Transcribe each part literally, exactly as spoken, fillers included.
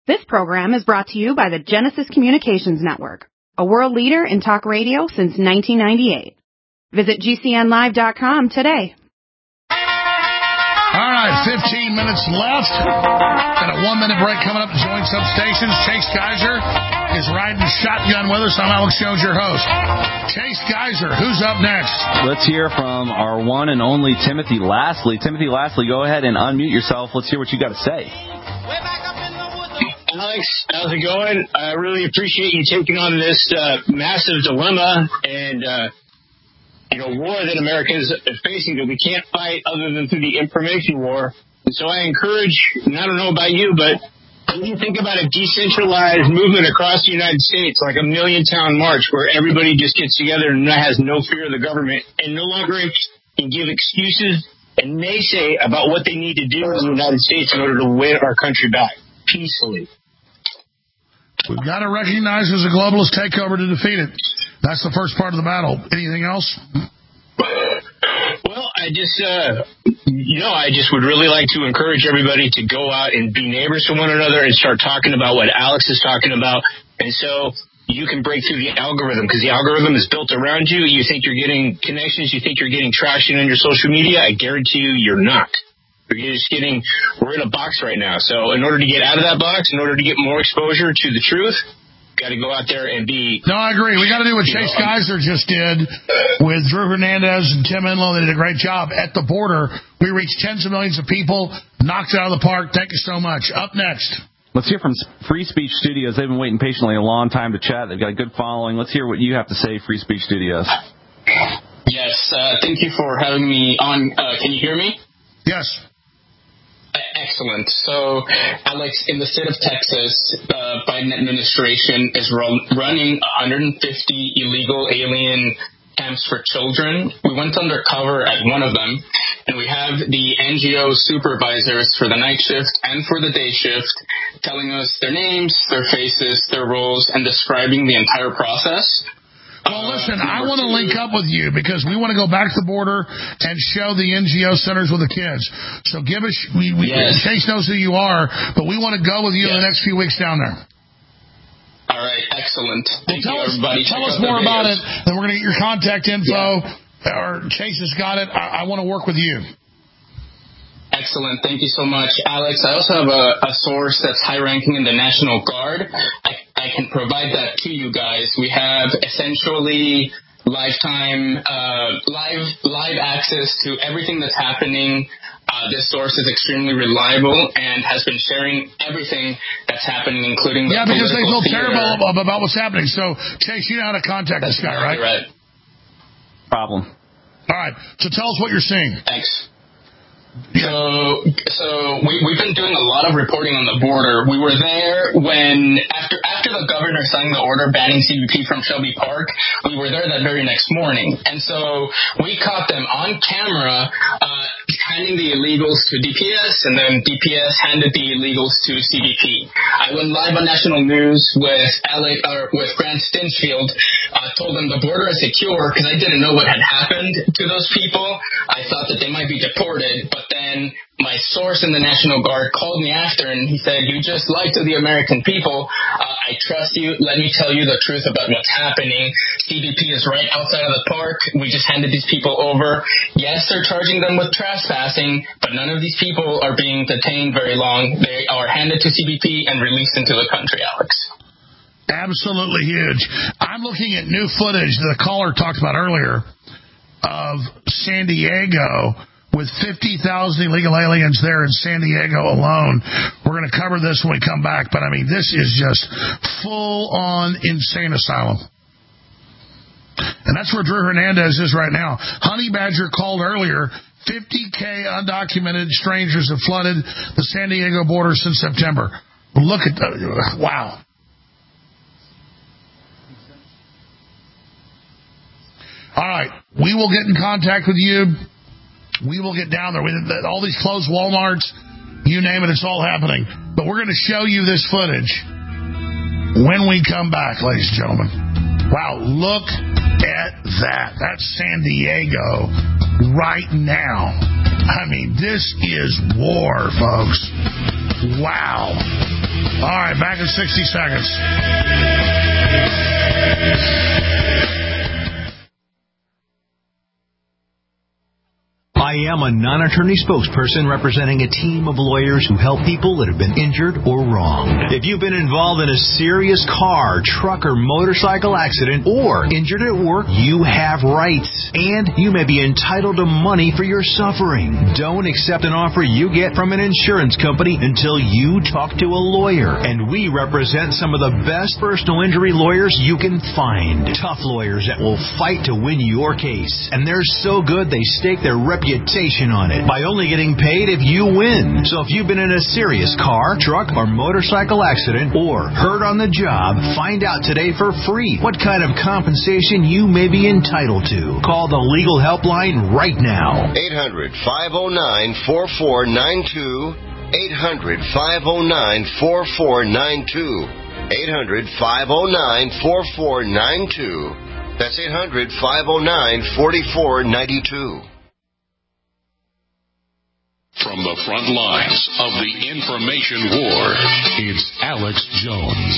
This program is brought to you by the Genesis Communications Network, a world leader in talk radio since nineteen ninety-eight. Visit G C N live dot com today. All right, fifteen minutes left. Got a one-minute break coming up to join substations. Chase Geiser is riding shotgun with us. I'm Alex Jones, your host. Chase Geiser, who's up next? Let's hear from our one and only Timothy Lastly. Timothy Lastly, go ahead and unmute yourself. Let's hear what you got to say. Alex, how's it going? I really appreciate you taking on this uh, massive dilemma and uh, you know, war that America is facing that we can't fight other than through the information war. And so I encourage, and I don't know about you, but when you think about a decentralized movement across the United States, like a million-town march where everybody just gets together and has no fear of the government and no longer can give excuses and naysay about what they need to do in the United States in order to win our country back peacefully. We've got to recognize there's a globalist takeover to defeat it. That's the first part of the battle. Anything else? Well, I just, uh, you know, I just would really like to encourage everybody to go out and be neighbors to one another and start talking about what Alex is talking about. And so you can break through the algorithm, because the algorithm is built around you. You think you're getting connections. You think you're getting traction on your social media. I guarantee you you're not. You're just getting, we're in a box right now. So in order to get out of that box, in order to get more exposure to the truth, got to go out there and be... No, I agree. We got to do what Chase know, Geiser just did with Drew Hernandez and Tim Enlow. They did a great job at the border. We reached tens of millions of people, knocked it out of the park. Thank you so much. Up next. Let's hear from Free Speech Studios. They've been waiting patiently a long time to chat. They've got a good following. Let's hear what you have to say, Free Speech Studios. Yes, uh, thank you for having me on. Uh, can you hear me? Yes. Excellent. So, Alex, in the state of Texas, the Biden administration is ro- running one hundred fifty illegal alien camps for children. We went undercover at one of them, and we have the N G O supervisors for the night shift and for the day shift telling us their names, their faces, their roles, and describing the entire process. Well, listen, I want to link up with you because we want to go back to the border and show the N G O centers with the kids. So give us, we, we yes. Chase knows who you are, but we want to go with you yes. in the next few weeks down there. All right, excellent. Thank well, tell you, us, everybody. Tell us more about it, then we're going to get your contact info. Yeah. Or Chase has got it. I, I want to work with you. Excellent. Thank you so much, Alex. I also have a, a source that's high-ranking in the National Guard. I, I can provide that to you guys. We have essentially lifetime, uh, live, live access to everything that's happening. Uh, this source is extremely reliable and has been sharing everything that's happening, including the yeah, because they feel theater. terrible about what's happening. So, Chase, you know how to contact that's this guy, exactly right? right? Problem. All right. So tell us what you're seeing. Thanks. So, so we, we've been doing a lot of reporting on the border. We were there when, after after the governor signed the order banning C B P from Shelby Park, we were there that very next morning. And so we caught them on camera uh, handing the illegals to D P S, and then D P S handed the illegals to C B P. I went live on national news with L A, or with Grant Stinchfield, uh, told them the border is secure because I didn't know what had happened to those people. I thought that they might be deported, but then my source in the National Guard called me after and he said, you just lied to the American people. Uh, I trust you. Let me tell you the truth about what's happening. C B P is right outside of the park. We just handed these people over. Yes, they're charging them with trespassing, but none of these people are being detained very long. They are handed to C B P and released into the country, Alex. Absolutely huge. I'm looking at new footage that the caller talked about earlier of San Diego with fifty thousand illegal aliens there in San Diego alone. We're going to cover this when we come back, but I mean, this is just full-on insane asylum. And that's where Drew Hernandez is right now. Honey Badger called earlier. fifty K undocumented strangers have flooded the San Diego border since September. Look at that. Wow. All right. We will get in contact with you. We will get down there. We, all these closed Walmarts, you name it, it's all happening. But we're going to show you this footage when we come back, ladies and gentlemen. Wow, look at that. That's San Diego right now. I mean, this is war, folks. Wow. All right, back in sixty seconds. I am a non-attorney spokesperson representing a team of lawyers who help people that have been injured or wronged. If you've been involved in a serious car, truck, or motorcycle accident or injured at work, you have rights, and you may be entitled to money for your suffering. Don't accept an offer you get from an insurance company until you talk to a lawyer, and we represent some of the best personal injury lawyers you can find. Tough lawyers that will fight to win your case, and they're so good they stake their reputation on it by only getting paid if you win. So if you've been in a serious car, truck, or motorcycle accident or hurt on the job, find out today for free what kind of compensation you may be entitled to. Call the legal helpline right now. eight hundred, five oh nine, four four nine two. eight hundred, five oh nine, four four nine two. eight hundred, five oh nine, four four nine two. That's eight hundred, five oh nine, four four nine two. From the front lines of the information war, it's Alex Jones.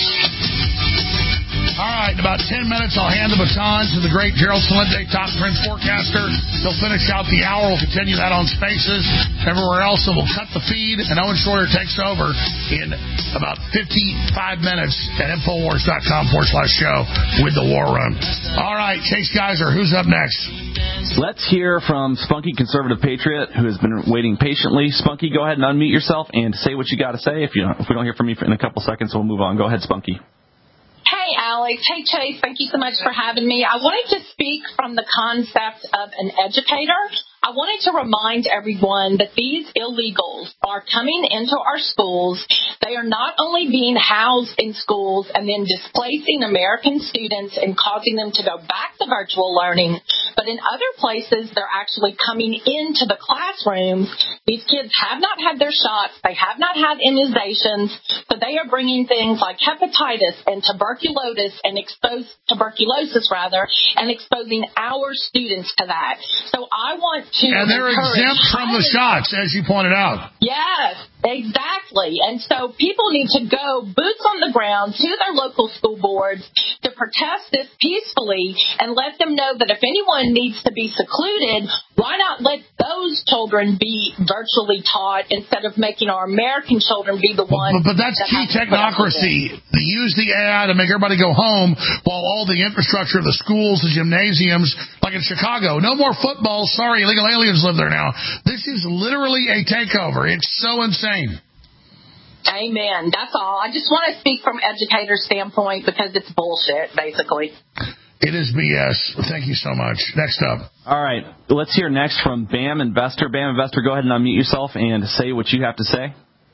All right, in about ten minutes, I'll hand the baton to the great Gerald Celente, top trend forecaster. He'll finish out the hour. We'll continue that on Spaces. Everywhere else, and we'll cut the feed, and Owen Schroyer takes over in about fifty-five minutes at Infowars dot com forward slash show with the War Room. All right, Chase Geiser, who's up next? Let's hear from Spunky Conservative Patriot, who has been waiting patiently. Spunky, go ahead and unmute yourself and say what you got to say. If you if we don't hear from you in a couple seconds, we'll move on. Go ahead, Spunky. Hey, Alex. Hey, Chase. Thank you so much for having me. I wanted to speak from the concept of an educator. I wanted to remind everyone that these illegals are coming into our schools. They are not only being housed in schools and then displacing American students and causing them to go back to virtual learning, but in other places, they're actually coming into the classrooms. These kids have not had their shots. They have not had immunizations. So they are bringing things like hepatitis and tuberculosis and exposed tuberculosis rather, and exposing our students to that. So I want to And they're exempt from the shots, as you pointed out. Yes, exactly. And so people need to go boots on the ground to their local school boards to protest this peacefully and let them know that if anyone needs to be secluded, why not let those children be virtually taught instead of making our American children be the ones. But, but that's that key technocracy. They use the A I to make everybody go home while all the infrastructure of the schools, the gymnasiums, like in Chicago, no more football. Sorry, illegal aliens live there now. This is literally a takeover. It's so insane. Amen. That's all. I just want to speak from educator's standpoint because it's bullshit, basically. It is B S. Thank you so much. Next up. All right. Let's hear next from Bam Investor. Bam Investor, go ahead and unmute yourself and say what you have to say.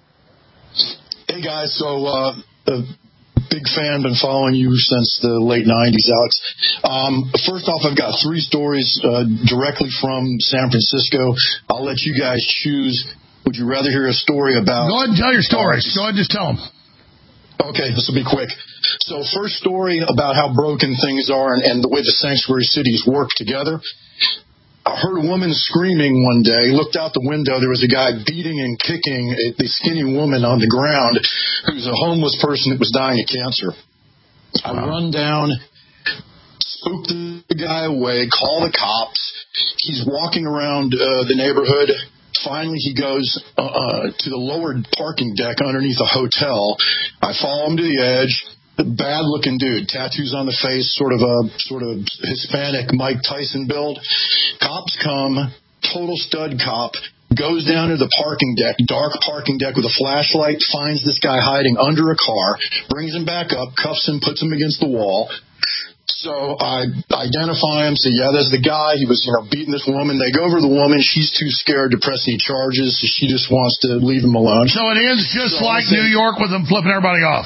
Hey, guys. So, uh, a big fan, been following you since the late nineties, Alex. Um, first off, I've got three stories uh, directly from San Francisco. I'll let you guys choose. Would you rather hear a story about... Go ahead and tell your stories. Go ahead and just tell them. Okay, this will be quick. So first story about how broken things are and, and the way the sanctuary cities work together. I heard a woman screaming one day, looked out the window, there was a guy beating and kicking a, a skinny woman on the ground who's a homeless person that was dying of cancer. I wow. run down, spook the guy away, call the cops. He's walking around uh, the neighborhood. Finally, he goes uh, uh, to the lower parking deck underneath a hotel. I follow him to the edge. Bad-looking dude, tattoos on the face, sort of a sort of Hispanic Mike Tyson build. Cops come, total stud cop, goes down to the parking deck, dark parking deck with a flashlight, finds this guy hiding under a car, brings him back up, cuffs him, puts him against the wall. So I identify him, say, yeah, that's the guy. He was, you know, beating this woman. They go over to the woman. She's too scared to press any charges, so she just wants to leave him alone. So it ends just so like say, New York with them flipping everybody off.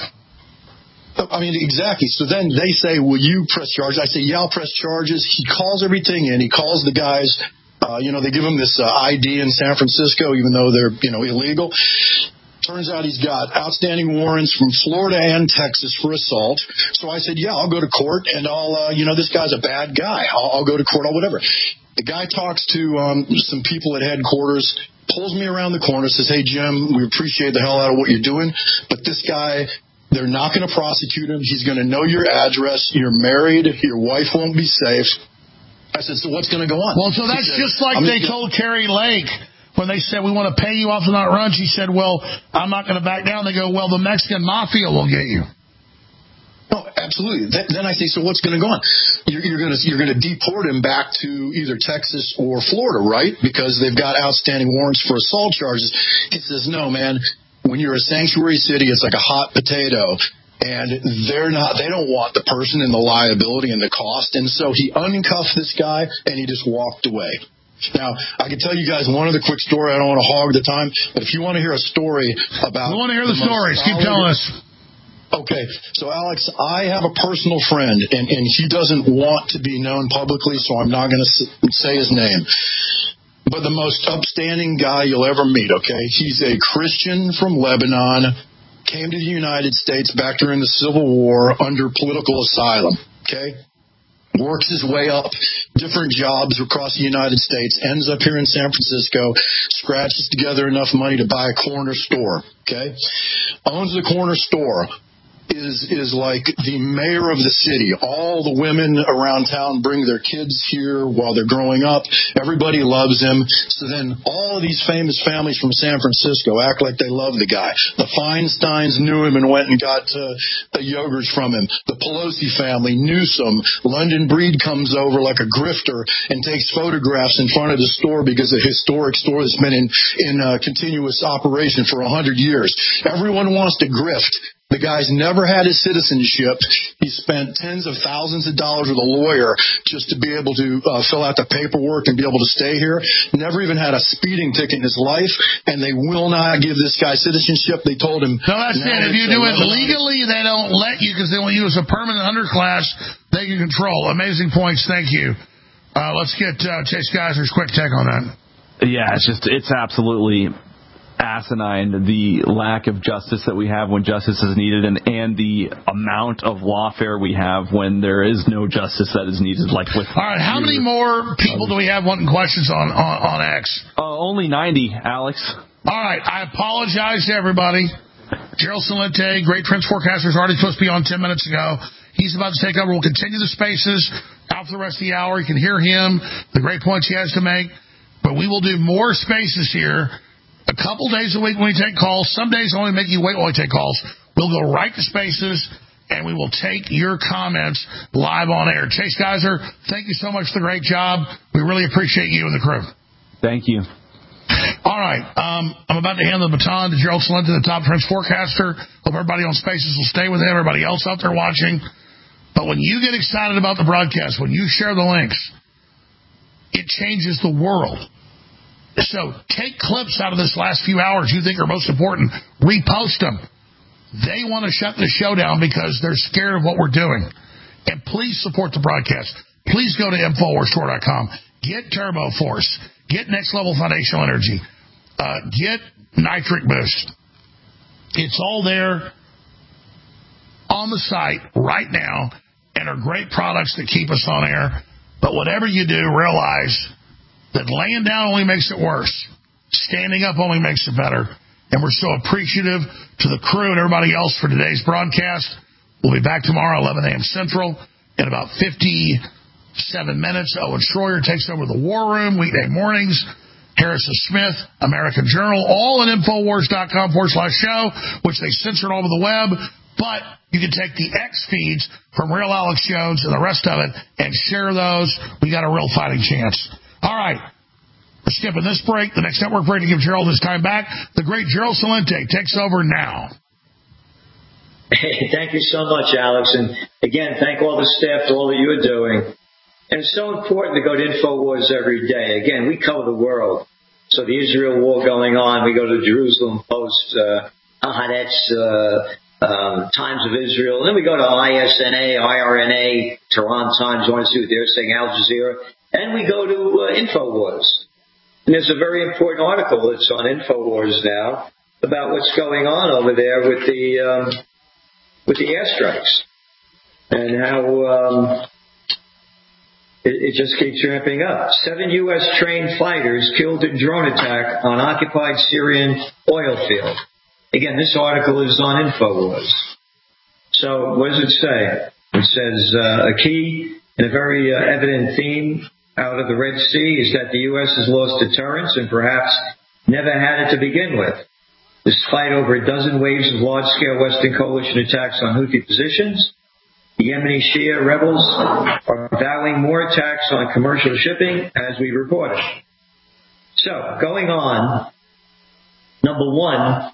I mean, exactly. So then they say, will you press charges? I say, yeah, I'll press charges. He calls everything in. He calls the guys. Uh, you know, they give him this uh, I D in San Francisco, even though they're, you know, illegal. Turns out he's got outstanding warrants from Florida and Texas for assault. So I said, yeah, I'll go to court, and I'll, uh, you know, this guy's a bad guy. I'll, I'll go to court, I'll whatever. The guy talks to um, some people at headquarters. pulls me around the corner, says, hey, Jim, we appreciate the hell out of what you're doing, but this guy, they're not going to prosecute him. He's going to know your address. You're married. Your wife won't be safe. I said, so what's going to go on? Well, so that's said, just like I'm they just, told Terry Lake when they said, we want to pay you off the not run. She said, well, I'm not going to back down. They go, well, the Mexican mafia will get you. No, absolutely. Then, then I say, so what's going to go on? You're, you're going to you're going to deport him back to either Texas or Florida, right? Because they've got outstanding warrants for assault charges. He says, no, man. When you're a sanctuary city, it's like a hot potato, and they're not. They don't want the person and the liability and the cost. And so he uncuffed this guy, and he just walked away. Now, I can tell you guys one other quick story. I don't want to hog the time, but if you want to hear a story about, we want to hear the, the stories. Keep telling us. Okay, so Alex, I have a personal friend, and, and he doesn't want to be known publicly, so I'm not going to say his name. But the most upstanding guy you'll ever meet, okay? He's a Christian from Lebanon, came to the United States back during the Civil War under political asylum, okay? Works his way up, different jobs across the United States, ends up here in San Francisco, scratches together enough money to buy a corner store, okay? Owns the corner store. Is is like the mayor of the city. All the women around town bring their kids here while they're growing up. Everybody loves him. So then all of these famous families from San Francisco act like they love the guy. The Feinsteins knew him and went and got uh, the yogurts from him. The Pelosi family, Newsom. London Breed comes over like a grifter and takes photographs in front of the store because it's a historic store that's been in, in uh, continuous operation for one hundred years. Everyone wants to grift. The guy's never had his citizenship. He spent tens of thousands of dollars with a lawyer just to be able to uh, fill out the paperwork and be able to stay here. Never even had a speeding ticket in his life, and they will not give this guy citizenship. They told him. No, that's it. If you do it legally, they don't let you because they want you as a permanent underclass. They can control. Amazing points. Thank you. Uh, let's get uh, Chase Geiser's quick take on that. Yeah, it's just it's absolutely asinine, the lack of justice that we have when justice is needed, and, and the amount of lawfare we have when there is no justice that is needed. Like with all right, how many more people do we have wanting questions on on, on X? Uh, only ninety, Alex. All right, I apologize to everybody. Gerald Celente, Great Prince Forecaster, is already supposed to be on ten minutes ago. He's about to take over. We'll continue the spaces out for the rest of the hour. You can hear him, the great points he has to make. But we will do more spaces here. A couple days a week when we take calls. Some days only make you wait while we take calls. We'll go right to spaces, and we will take your comments live on air. Chase Geiser, thank you so much for the great job. We really appreciate you and the crew. Thank you. All right. Um, I'm about to hand the baton to Gerald Celente, the top Prince Forecaster. Hope everybody on spaces will stay with him, everybody else out there watching. But when you get excited about the broadcast, when you share the links, it changes the world. So take clips out of this last few hours you think are most important. Repost them. They want to shut the show down because they're scared of what we're doing. And please support the broadcast. Please go to Infowars Store dot com. Get Turbo Force. Get Next Level Foundational Energy. Uh, get Nitric Boost. It's all there on the site right now and are great products that keep us on air. But whatever you do, realize that laying down only makes it worse. Standing up only makes it better. And we're so appreciative to the crew and everybody else for today's broadcast. We'll be back tomorrow, eleven a.m. Central, in about fifty-seven minutes. Owen Schroyer takes over the War Room, weekday mornings. Harrison Smith, American Journal, all at Infowars.com forward slash show, which they censored all over the web. But you can take the X feeds from Real Alex Jones and the rest of it and share those. We got a real fighting chance. All right, we're skipping this break. The next network break to give Gerald his time back. The great Gerald Celente takes over now. Hey, thank you so much, Alex. And again, thank all the staff for all that you're doing. And it's so important to go to InfoWars every day. Again, we cover the world. So the Israel war going on, we go to Jerusalem Post, uh, Haaretz, uh, um, Times of Israel. And then we go to I S N A, I R N A, Tehran Times. You want to see what they're saying, Al Jazeera. And we go to uh, InfoWars. And there's a very important article that's on InfoWars now about what's going on over there with the um, with the airstrikes and how um, it, it just keeps ramping up. Seven U S trained fighters killed in drone attack on occupied Syrian oil field. Again, this article is on InfoWars. So what does it say? It says uh, a key and a very uh, evident theme out of the Red Sea is that the U S has lost deterrence and perhaps never had it to begin with. Despite over a dozen waves of large-scale Western coalition attacks on Houthi positions, the Yemeni Shia rebels are vowing more attacks on commercial shipping, as we reported. So, going on, number one,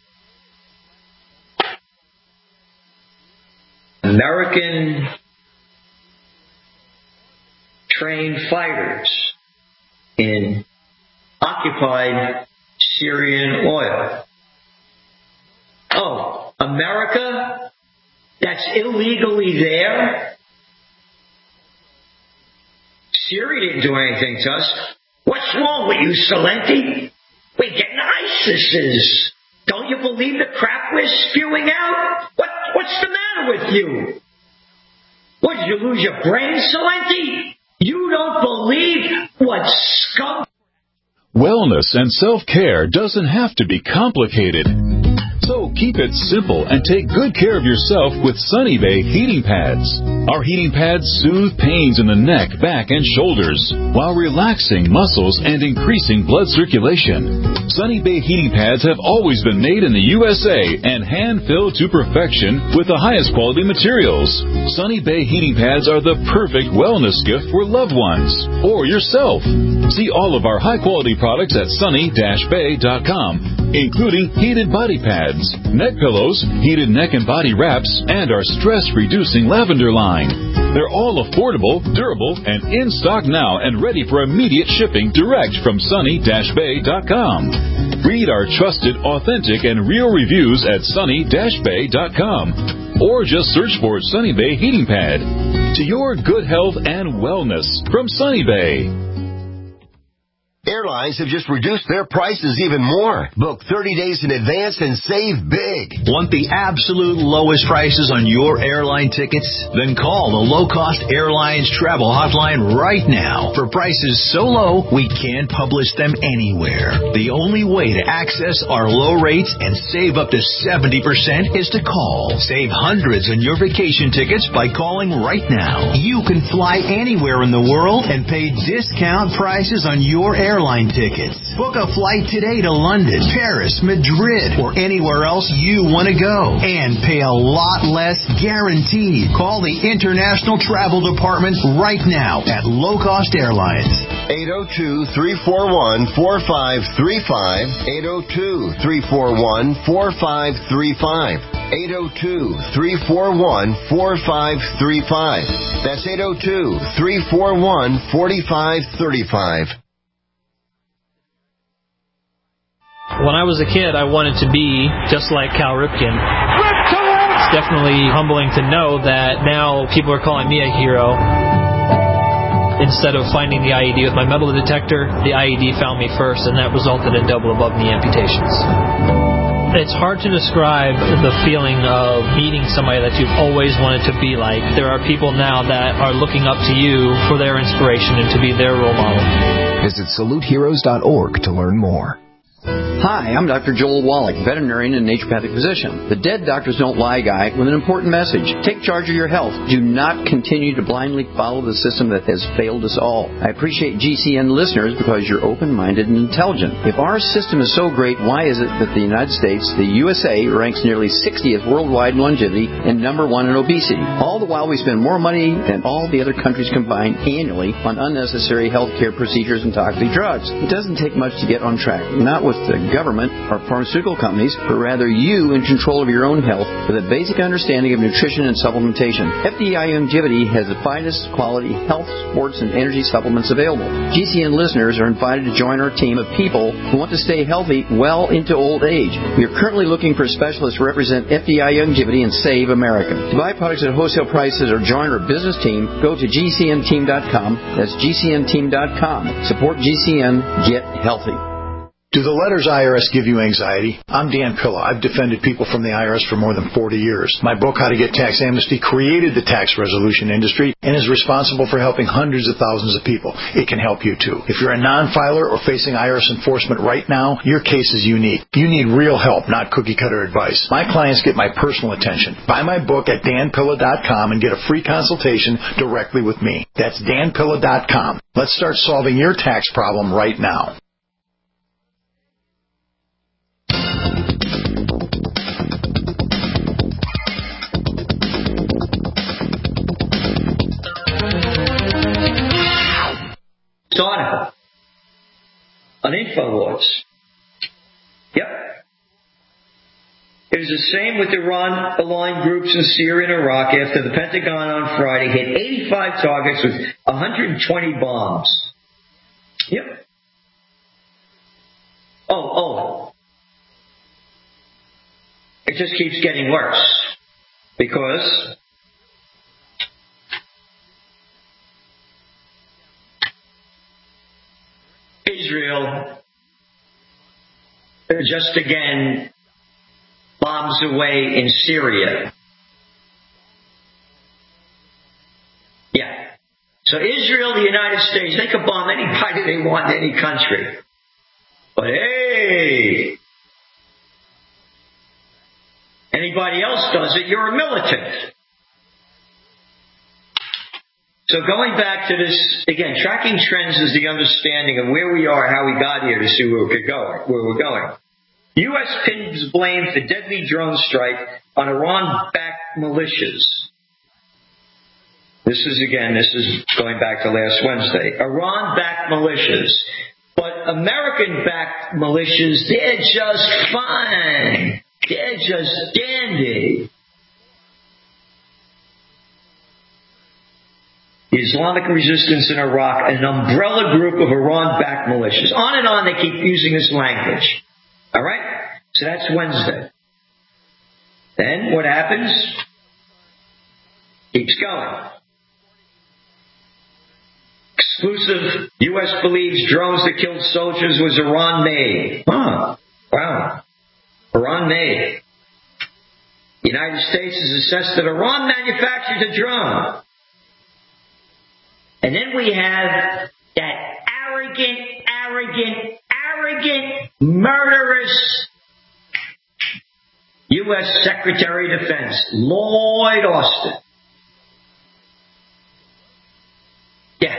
American trained fighters in occupied Syrian oil. Oh, America? That's illegally there? Syria didn't do anything to us. What's wrong with you, Salenti? We're getting ISISes. Don't you believe the crap we're spewing out? What, what's the matter with you? What, did you lose your brain, Salenti? You don't believe what scum... Wellness and self-care doesn't have to be complicated. So keep it simple and take good care of yourself with Sunny Bay heating pads. Our heating pads soothe pains in the neck, back, and shoulders while relaxing muscles and increasing blood circulation. Sunny Bay heating pads have always been made in the U S A and hand-filled to perfection with the highest quality materials. Sunny Bay heating pads are the perfect wellness gift for loved ones or yourself. See all of our high-quality products at sunny dash bay dot com, including heated body pads, neck pillows, heated neck and body wraps, and our stress-reducing lavender line. They're all affordable, durable, and in stock now and ready for immediate shipping direct from sunny dash bay dot com. Read our trusted, authentic, and real reviews at sunny dash bay dot com or just search for Sunny Bay Heating Pad. To your good health and wellness from Sunny Bay. Airlines have just reduced their prices even more. Book thirty days in advance and save big. Want the absolute lowest prices on your airline tickets? Then call the Low Cost Airlines Travel Hotline right now. For prices so low, we can't publish them anywhere. The only way to access our low rates and save up to seventy percent is to call. Save hundreds on your vacation tickets by calling right now. You can fly anywhere in the world and pay discount prices on your airline Airline tickets. Book a flight today to London, Paris, Madrid, or anywhere else you want to go. And pay a lot less guaranteed. Call the International Travel Department right now at Low Cost Airlines. eight oh two, three four one, four five three five. eight oh two, three four one, four five three five. eight oh two, three four one, four five three five. That's eight oh two, three four one, four five three five. When I was a kid, I wanted to be just like Cal Ripken. It's definitely humbling to know that now people are calling me a hero. Instead of finding the I E D with my metal detector, the I E D found me first, and that resulted in double above-knee amputations. It's hard to describe the feeling of meeting somebody that you've always wanted to be like. There are people now that are looking up to you for their inspiration and to be their role model. Visit salute heroes dot org to learn more. Hi, I'm Doctor Joel Wallach, veterinarian and naturopathic physician. The Dead Doctors Don't Lie guy with an important message. Take charge of your health. Do not continue to blindly follow the system that has failed us all. I appreciate G C N listeners because you're open-minded and intelligent. If our system is so great, why is it that the United States, the U S A, ranks nearly sixtieth worldwide in longevity and number one in obesity? All the while we spend more money than all the other countries combined annually on unnecessary health care procedures and toxic drugs. It doesn't take much to get on track. Not with the government or pharmaceutical companies, but rather you in control of your own health with a basic understanding of nutrition and supplementation. F D I Longevity has the finest quality health, sports, and energy supplements available. G C N listeners are invited to join our team of people who want to stay healthy well into old age. We are currently looking for specialists to represent F D I Longevity and Save America. To buy products at wholesale prices or join our business team, go to G C N team dot com. That's G C N team dot com. Support G C N. Get healthy. Do the letters I R S give you anxiety? I'm Dan Pilla. I've defended people from the I R S for more than forty years. My book, How to Get Tax Amnesty, created the tax resolution industry and is responsible for helping hundreds of thousands of people. It can help you too. If you're a non-filer or facing I R S enforcement right now, your case is unique. You need real help, not cookie-cutter advice. My clients get my personal attention. Buy my book at dan pilla dot com and get a free consultation directly with me. That's dan pilla dot com. Let's start solving your tax problem right now. Article on InfoWars. Yep. It was the same with Iran-aligned groups in Syria and Iraq after the Pentagon on Friday hit eighty-five targets with one hundred twenty bombs. Yep. Oh, oh. It just keeps getting worse because Israel just again bombs away in Syria. Yeah. So Israel, the United States, they could bomb anybody they want in any country. But hey, anybody else does it, you're a militant. So going back to this, again, tracking trends is the understanding of where we are, how we got here to see where we could go, where we're going. U S pins blame for deadly drone strike on Iran-backed militias. This is, again, this is going back to last Wednesday. Iran-backed militias. But American-backed militias, they're just fine. They're just dandy. The Islamic resistance in Iraq, an umbrella group of Iran-backed militias. On and on, they keep using this language. All right? So that's Wednesday. Then what happens? Keeps going. Exclusive. U S believes drones that killed soldiers was Iran-made. Huh. Wow. Iran-made. The United States has assessed that Iran manufactured a drone. And then we have that arrogant, arrogant, arrogant, murderous U S Secretary of Defense, Lloyd Austin. Yeah.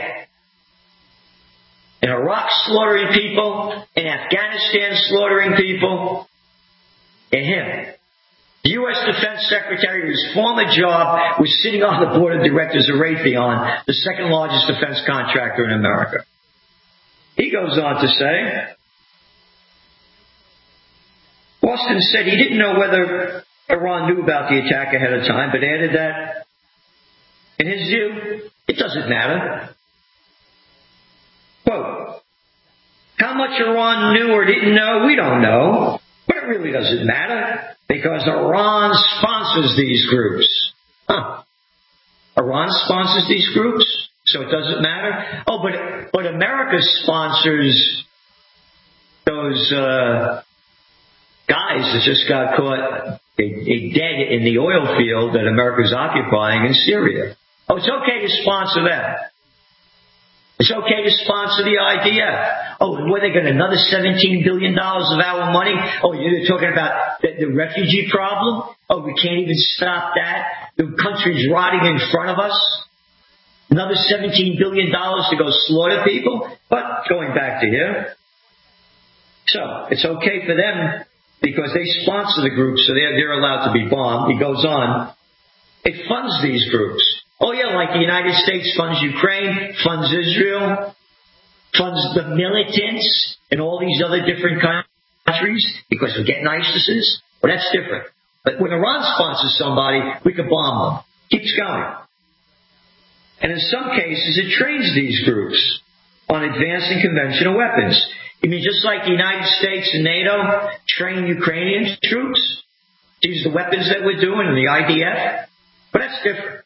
In Iraq slaughtering people, in Afghanistan slaughtering people, and him. The U S Defense Secretary, whose former job was sitting on the board of directors of Raytheon, the second largest defense contractor in America. He goes on to say, Austin said he didn't know whether Iran knew about the attack ahead of time, but added that, in his view, it doesn't matter. Quote, how much Iran knew or didn't know, we don't know, but it really doesn't matter. Because Iran sponsors these groups. Huh. Iran sponsors these groups, so it doesn't matter? Oh, but but America sponsors those uh, guys that just got caught they, they dead in the oil field that America's occupying in Syria. Oh, it's okay to sponsor that. It's okay to sponsor the I D F. Oh, and what, they got another seventeen billion dollars of our money? Oh, you're talking about the, the refugee problem? Oh, we can't even stop that? The country's rotting in front of us? Another seventeen billion dollars to go slaughter people? But going back to here. So, it's okay for them because they sponsor the groups, so they're, they're allowed to be bombed. He goes on. It funds these groups. Oh, yeah, like the United States funds Ukraine, funds Israel, funds the militants in all these other different countries because we're getting ISIS. Well, that's different. But when Iran sponsors somebody, we can bomb them. Keeps going. And in some cases, it trains these groups on advancing conventional weapons. I mean, just like the United States and NATO train Ukrainian troops to use the weapons that we're doing in the I D F. But that's different.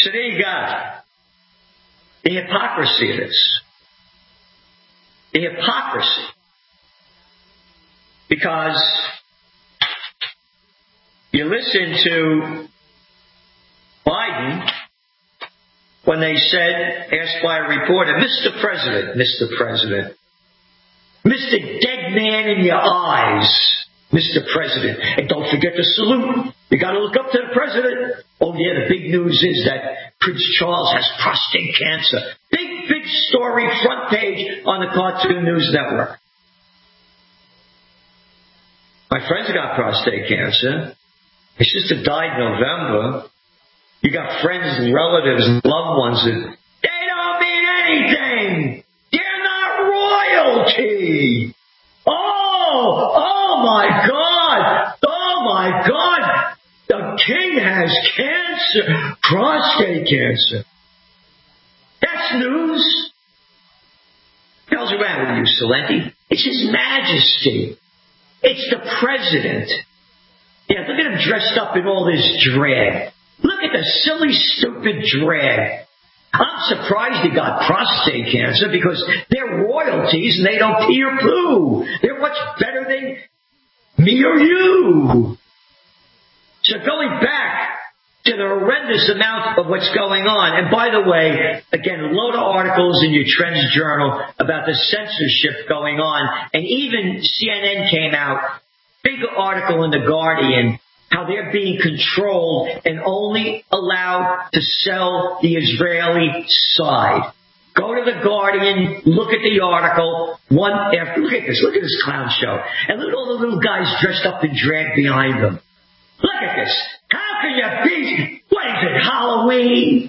So there you got it. The hypocrisy of this. The hypocrisy. Because you listen to Biden when they said, asked by a reporter, Mister President, Mister President, Mister Dead Man in your eyes, Mister President. And don't forget to salute. You got to look up to the president. Oh, yeah, the big news is that Prince Charles has prostate cancer. Big, big story, front page on the Cartoon News Network. My friend's got prostate cancer. His sister died in November. You got friends and relatives and loved ones that they don't mean anything. They're not royalty. Oh, oh my God. Oh my God. The king has cancer, prostate cancer. That's news. What the hell's around with you, Salenti? It's His Majesty. It's the president. Yeah, look at him dressed up in all this drag. Look at the silly, stupid drag. I'm surprised he got prostate cancer because they're royalties and they don't pee or poo. They're much better than me or you. So going back to the horrendous amount of what's going on, and by the way, again, a load of articles in your Trends Journal about the censorship going on, and even C N N came out, big article in The Guardian, how they're being controlled and only allowed to sell the Israeli side. Go to The Guardian, look at the article, one after, look at this, look at this clown show, and look at all the little guys dressed up in drag behind them. Look at this. How can you be, what is it, Halloween?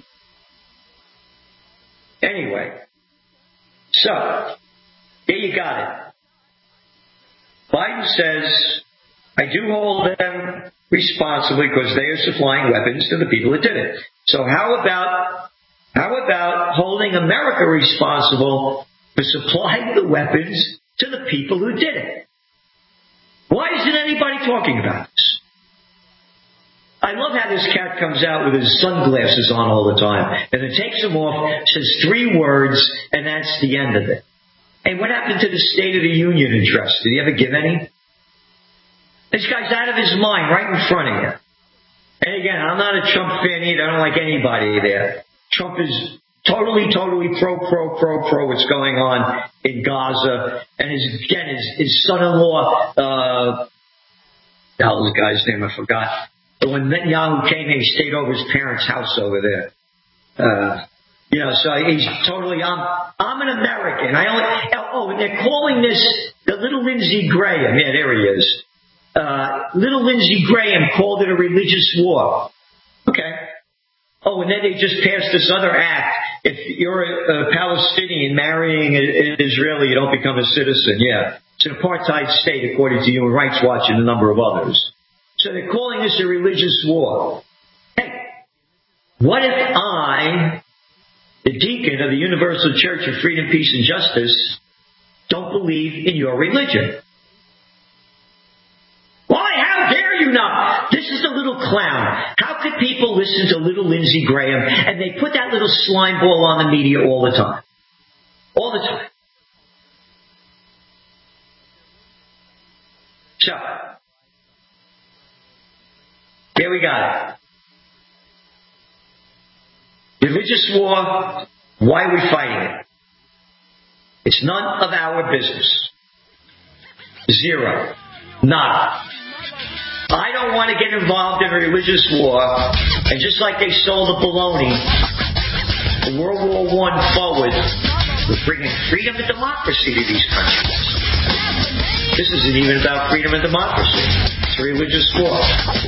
Anyway, so, there you got it. Biden says, I do hold them responsible because they are supplying weapons to the people that did it. So how about, how about holding America responsible for supplying the weapons to the people who did it? Why isn't anybody talking about this? I love how this cat comes out with his sunglasses on all the time, and then takes them off, says three words, and that's the end of it. Hey, what happened to the State of the Union address? Did he ever give any? This guy's out of his mind right in front of you. And again, I'm not a Trump fan either. I don't like anybody there. Trump is totally, totally pro, pro, pro, pro what's going on in Gaza. And his, again, his, his son-in-law, uh, hell, the guy's name, I forgot. But when Netanyahu came here, he stayed over his parents' house over there. Uh, you know, so he's totally, I'm, I'm an American. I only, oh, and they're calling this the little Lindsey Graham. Yeah, there he is. Uh, little Lindsey Graham called it a religious war. Okay. Oh, and then they just passed this other act. If you're a, a Palestinian marrying an Israeli, you don't become a citizen. Yeah. It's an apartheid state, according to Human Rights Watch and a number of others. So they're calling this a religious war. Hey, what if I, the deacon of the Universal Church of Freedom, Peace, and Justice, don't believe in your religion? Why? How dare you not? This is the little clown. How could people listen to little Lindsey Graham and they put that little slime ball on the media all the time? All the time. So, here we got it. Religious war, why are we fighting it? It's none of our business. Zero. Nada. I don't want to get involved in a religious war, and just like they sold the baloney in World War One forward, we're bringing freedom and democracy to these countries. This isn't even about freedom and democracy. It's a religious war.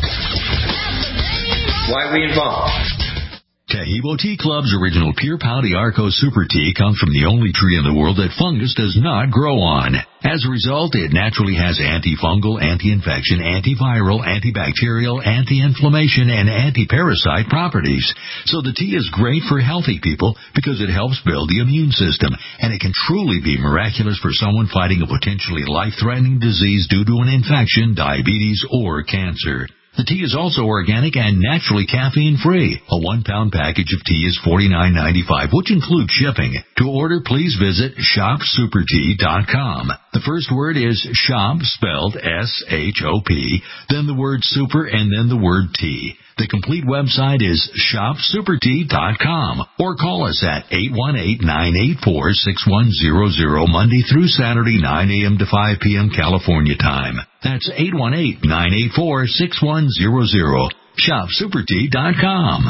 Why are we involved? Taheebo Tea Club's original Pure Pouty Arco Super Tea comes from the only tree in the world that fungus does not grow on. As a result, it naturally has antifungal, anti-infection, antiviral, antibacterial, anti-inflammation, and anti-parasite properties. So the tea is great for healthy people because it helps build the immune system, and it can truly be miraculous for someone fighting a potentially life-threatening disease due to an infection, diabetes, or cancer. The tea is also organic and naturally caffeine-free. A one-pound package of tea is forty-nine ninety-five, which includes shipping. To order, please visit shop super tea dot com. The first word is shop, spelled S H O P, then the word super, and then the word tea. The complete website is shop super tea dot com, or call us at eight one eight, nine eight four, six one zero zero Monday through Saturday, nine a.m. to five p.m. California time. That's eight one eight, nine eight four, six one zero zero. shop super tea dot com.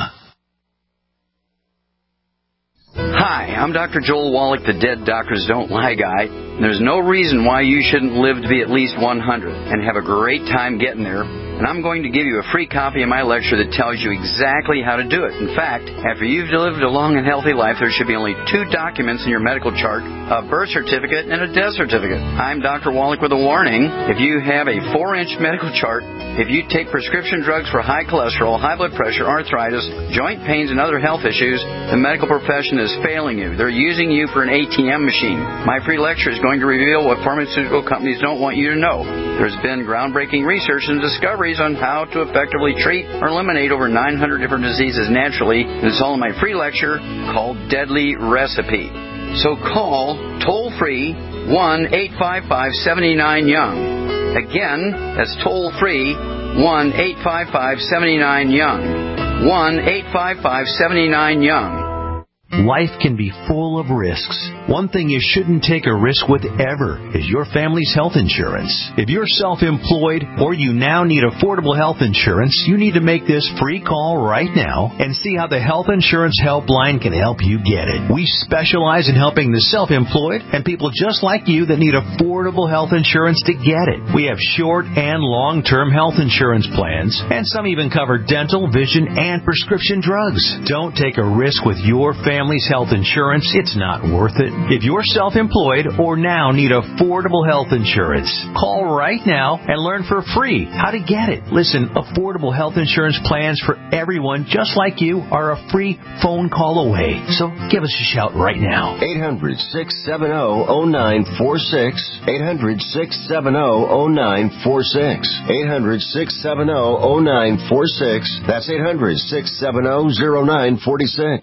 Hi, I'm Doctor Joel Wallach, the Dead Doctors Don't Lie guy. There's no reason why you shouldn't live to be at least one hundred and have a great time getting there. And I'm going to give you a free copy of my lecture that tells you exactly how to do it. In fact, after you've lived a long and healthy life, there should be only two documents in your medical chart, a birth certificate and a death certificate. I'm Doctor Wallach with a warning. If you have a four-inch medical chart, if you take prescription drugs for high cholesterol, high blood pressure, arthritis, joint pains, and other health issues, the medical profession is failing you. They're using you for an A T M machine. My free lecture is going to reveal what pharmaceutical companies don't want you to know. There's been groundbreaking research and discoveries on how to effectively treat or eliminate over nine hundred different diseases naturally. And it's all in my free lecture called Deadly Recipe. So call toll-free one eight five five, seven nine Young. Again, that's toll-free one eight five five, seven nine Young. one eight five five, seven nine Young. Life can be full of risks. One thing you shouldn't take a risk with ever is your family's health insurance. If you're self-employed or you now need affordable health insurance, you need to make this free call right now and see how the Health Insurance Helpline can help you get it. We specialize in helping the self-employed and people just like you that need affordable health insurance to get it. We have short and long-term health insurance plans, and some even cover dental, vision, and prescription drugs. Don't take a risk with your family. Family's health insurance, it's not worth it. If you're self-employed or now need affordable health insurance, call right now and learn for free how to get it. Listen, affordable health insurance plans for everyone just like you are a free phone call away. So give us a shout right now. eight hundred, six seven zero, zero nine four six. eight hundred, six seven zero, zero nine four six. eight hundred, six seven zero, zero nine four six. That's eight hundred, six seven zero, zero nine four six.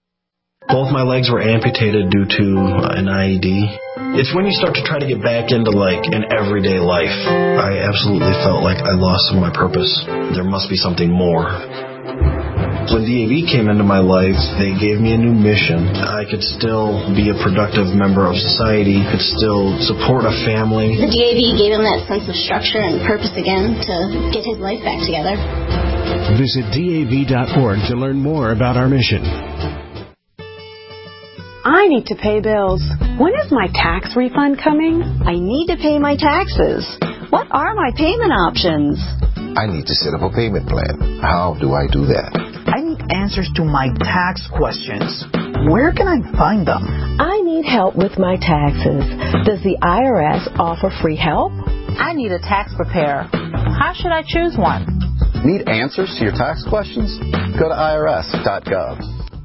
Both my legs were amputated due to an I E D. It's when you start to try to get back into, like, an everyday life. I absolutely felt like I lost some of my purpose. There must be something more. When D A V came into my life, they gave me a new mission. I could still be a productive member of society, could still support a family. The D A V gave him that sense of structure and purpose again to get his life back together. Visit D A V dot org to learn more about our mission. I need to pay bills. When is my tax refund coming? I need to pay my taxes. What are my payment options? I need to set up a payment plan. How do I do that? I need answers to my tax questions. Where can I find them? I need help with my taxes. Does the I R S offer free help? I need a tax preparer. How should I choose one? Need answers to your tax questions? Go to I R S dot gov.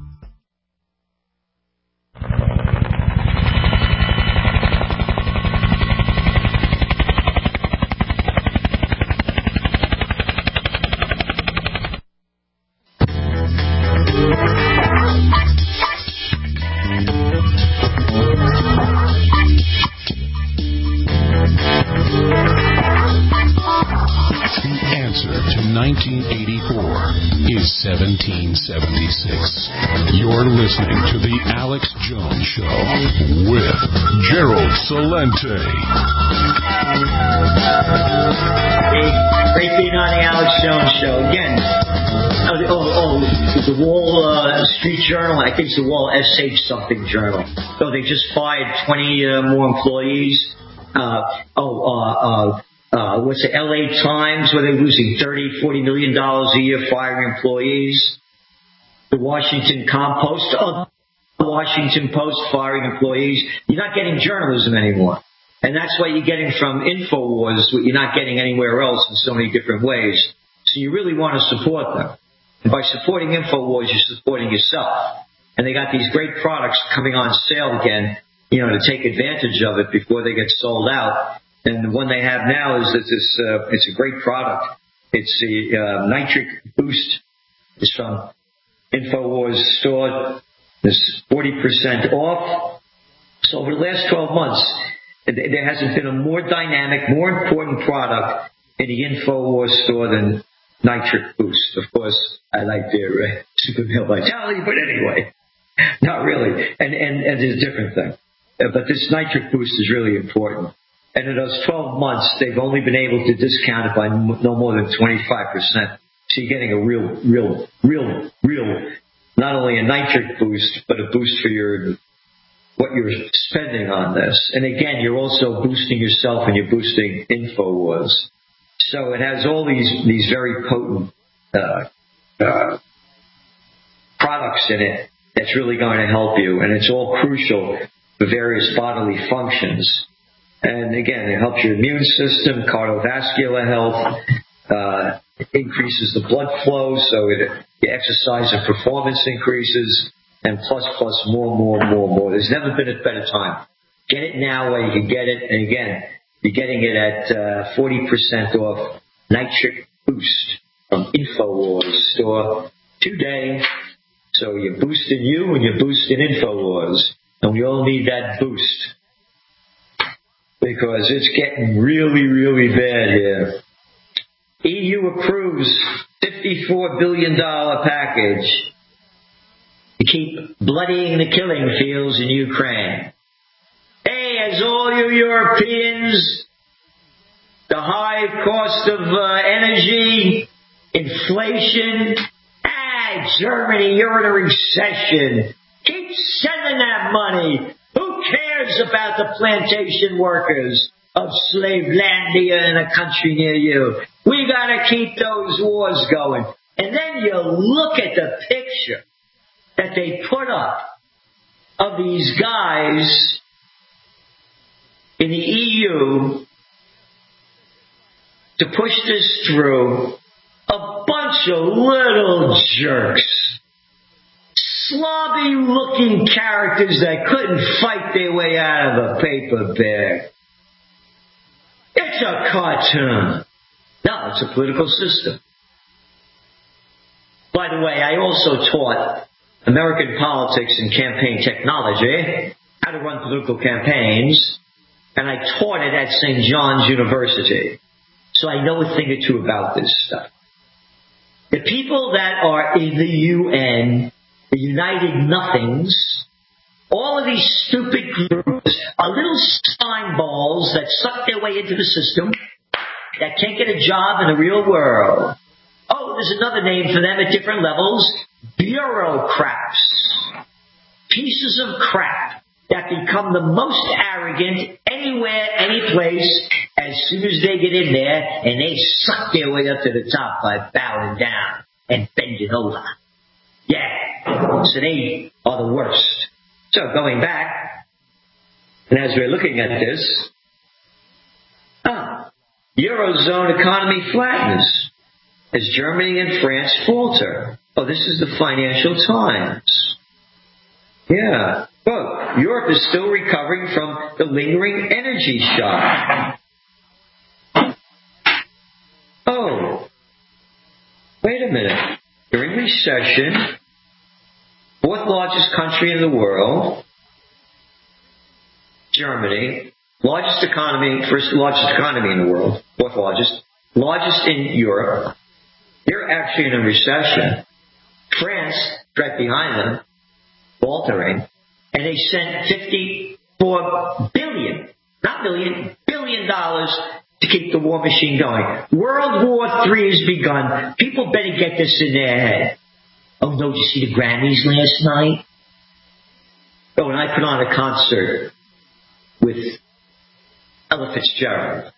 nineteen eighty-four is seventeen seventy-six. You're listening to The Alex Jones Show with Gerald Celente. Hey, great being on The Alex Jones Show. Again, oh, oh, oh the Wall uh, Street Journal, I think it's the Wall S H something journal. So they just fired twenty uh, more employees. Uh, oh, uh, uh, Uh, what's the L A Times, where they're losing thirty, forty million dollars a year firing employees. The Washington Compost, oh, the Washington Post firing employees. You're not getting journalism anymore. And that's what you're getting from InfoWars, what you're not getting anywhere else in so many different ways. So you really want to support them. And by supporting InfoWars, you're supporting yourself. And they got these great products coming on sale again, you know, to take advantage of it before they get sold out. And the one they have now is that this, uh, it's a great product. It's the uh, nitric boost. It's from InfoWars store. There's forty percent off. So over the last twelve months, there hasn't been a more dynamic, more important product in the InfoWars store than Nitric Boost. Of course, I like their uh, super male vitality, but anyway, not really. And, and, and it's a different thing. Uh, but this Nitric Boost is really important. And in those twelve months, they've only been able to discount it by no more than twenty-five percent. So you're getting a real, real, real, real, not only a Nitric Boost, but a boost for your what you're spending on this. And again, you're also boosting yourself and you're boosting InfoWars. So it has all these, these very potent uh, uh, products in it that's really going to help you. And it's all crucial for various bodily functions. And again, it helps your immune system, cardiovascular health, uh, it increases the blood flow, so it, your exercise and performance increases, and plus, plus, more, more, more, more. There's never been a better time. Get it now where you can get it, and again, you're getting it at uh, forty percent off Nitric Boost from InfoWars store today. So you're boosting you and you're boosting InfoWars, and we all need that boost because it's getting really, really bad here. E U approves fifty-four billion dollars package to keep bloodying the killing fields in Ukraine. Hey, as all you Europeans, the high cost of uh, energy, inflation, ah, Germany, you're in a recession. Keep sending that money. Who cares about the plantation workers of Slavelandia in a country near you? We gotta keep those wars going. And then you look at the picture that they put up of these guys in the E U to push this through. A bunch of little jerks. Slobby-looking characters that couldn't fight their way out of a paper bag. It's a cartoon. No, it's a political system. By the way, I also taught American politics and campaign technology, how to run political campaigns, and I taught it at Saint John's University. So I know a thing or two about this stuff. The people that are in the U N, the United Nothings, all of these stupid groups are little slime balls that suck their way into the system, that can't get a job in the real world. Oh, there's another name for them at different levels. Bureaucrats. Pieces of crap that become the most arrogant anywhere, any place, as soon as they get in there, and they suck their way up to the top by bowing down and bending over. Yeah. So they are the worst. So going back, and as we're looking at this, ah, Eurozone economy flattens as Germany and France falter. Oh, this is the Financial Times. Yeah. Quote, Europe is still recovering from the lingering energy shock. Oh, wait a minute. During recession, fourth largest country in the world, Germany, largest economy, first largest economy in the world, fourth largest, largest in Europe. They're actually in a recession. France, right behind them, faltering, and they sent fifty-four billion, not million, billion dollars to keep the war machine going. World War Three has begun. People better get this in their head. Oh no, did you see the Grammys last night? Oh, and I put on a concert with Ella Fitzgerald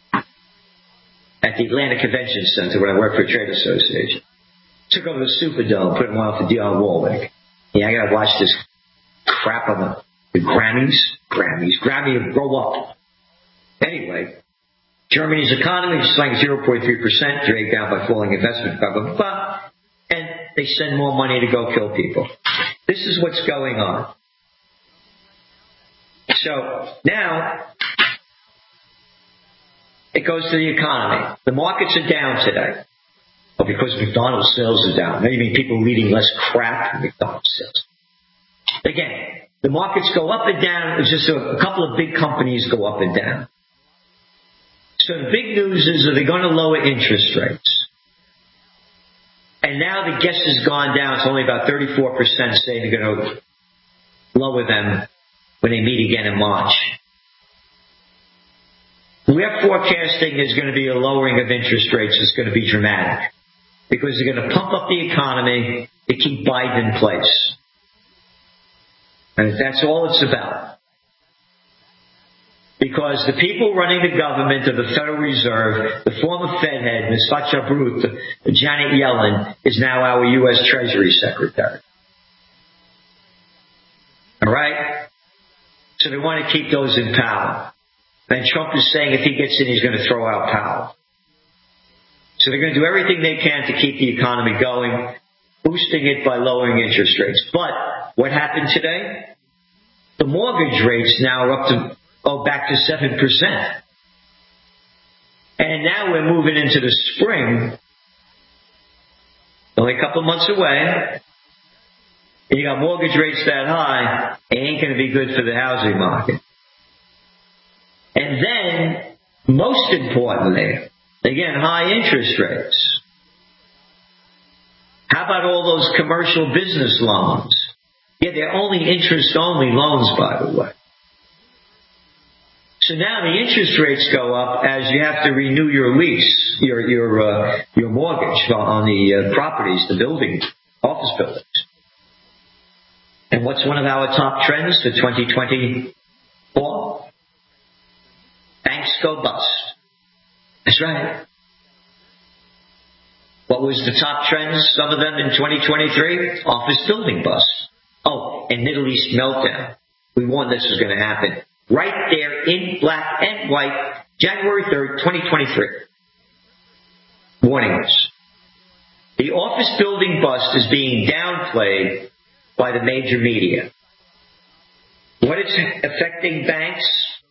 at the Atlanta Convention Center where I work for a trade association. Took over the Superdome, put one off for Dionne Warwick. Yeah, I gotta watch this crap on the, the Grammys. Grammys. Grammy, grow up. Anyway, Germany's economy is like zero point three percent, dragged down by falling investment, blah, blah, blah. And they send more money to go kill people. This is what's going on. So, now, it goes to the economy. The markets are down today. Well, because McDonald's sales are down. Maybe people are eating less crap than McDonald's sales. Again, the markets go up and down. It's just a, a couple of big companies go up and down. So the big news is that they're going to lower interest rates. And now the guess has gone down. It's only about thirty-four percent say they're going to lower them when they meet again in March. We're forecasting there's going to be a lowering of interest rates. It's going to be dramatic because they're going to pump up the economy to keep Biden in place. And that's all it's about. Because the people running the government of the Federal Reserve, the former Fed head, Miz Fatshapurut, Janet Yellen, is now our U S Treasury Secretary. All right? So they want to keep those in power. And Trump is saying if he gets in, he's going to throw out power. So they're going to do everything they can to keep the economy going, boosting it by lowering interest rates. But what happened today? The mortgage rates now are up to Oh, back to seven percent. And now we're moving into the spring. Only a couple months away. And you got mortgage rates that high, it ain't going to be good for the housing market. And then, most importantly, again, high interest rates. How about all those commercial business loans? Yeah, they're only interest-only loans, by the way. So now the interest rates go up as you have to renew your lease, your your uh, your mortgage on the uh, properties, the buildings, office buildings. And what's one of our top trends for twenty twenty-four? Banks go bust. That's right. What was the top trends, some of them in twenty twenty-three? Office building bust. Oh, and Middle East meltdown. We warned this was going to happen. Right there in black and white, January third, twenty twenty-three. Warning us. The office building bust is being downplayed by the major media. What is affecting banks?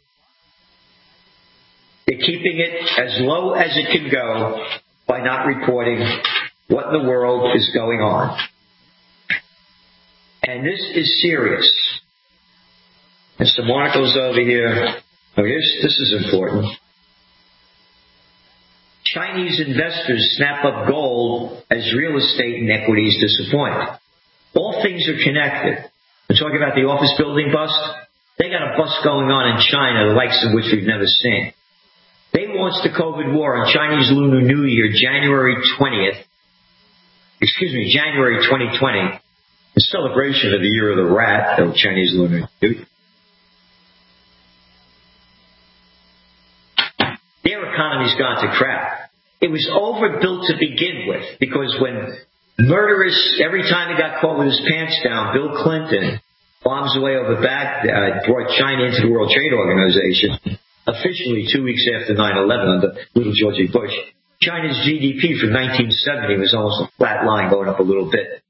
They're keeping it as low as it can go by not reporting what in the world is going on. And this is serious. And some articles over here. Oh, here's, this is important. Chinese investors snap up gold as real estate and equities disappoint. All things are connected. We're talking about the office building bust. They got a bust going on in China, the likes of which we've never seen. They launched the COVID war on Chinese Lunar New Year, January twentieth. Excuse me, January twenty twenty. In celebration of the Year of the Rat, the Chinese Lunar New Year. Their economy's gone to crap. It was overbuilt to begin with because when murderous, every time he got caught with his pants down, Bill Clinton bombs away over Baghdad, brought China into the World Trade Organization, officially two weeks after nine eleven under little George Bush. China's G D P for nineteen seventy was almost a flat line going up a little bit.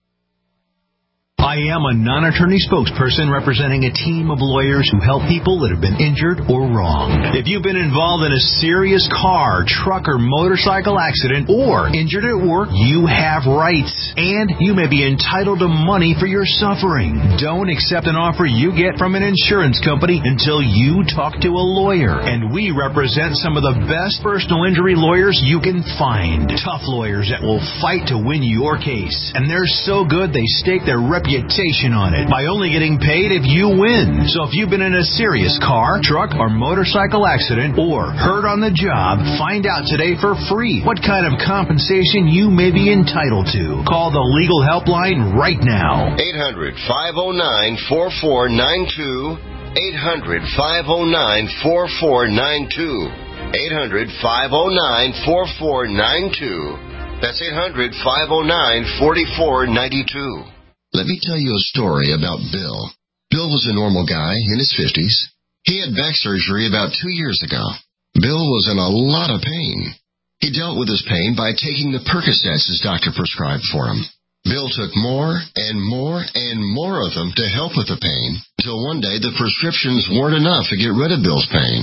I am a non-attorney spokesperson representing a team of lawyers who help people that have been injured or wronged. If you've been involved in a serious car, truck, or motorcycle accident or injured at work, you have rights, and you may be entitled to money for your suffering. Don't accept an offer you get from an insurance company until you talk to a lawyer, and we represent some of the best personal injury lawyers you can find. Tough lawyers that will fight to win your case, and they're so good they stake their reputation on it by only getting paid if you win. So if you've been in a serious car, truck, or motorcycle accident or hurt on the job, find out today for free what kind of compensation you may be entitled to. Call the legal helpline right now. eight hundred, five oh nine, four four nine two. eight hundred, five oh nine, four four nine two. eight hundred, five oh nine, four four nine two. That's eight hundred, five oh nine, four four nine two. Let me tell you a story about Bill. Bill was a normal guy in his fifties. He had back surgery about two years ago. Bill was in a lot of pain. He dealt with his pain by taking the Percocets his doctor prescribed for him. Bill took more and more and more of them to help with the pain, until one day the prescriptions weren't enough to get rid of Bill's pain.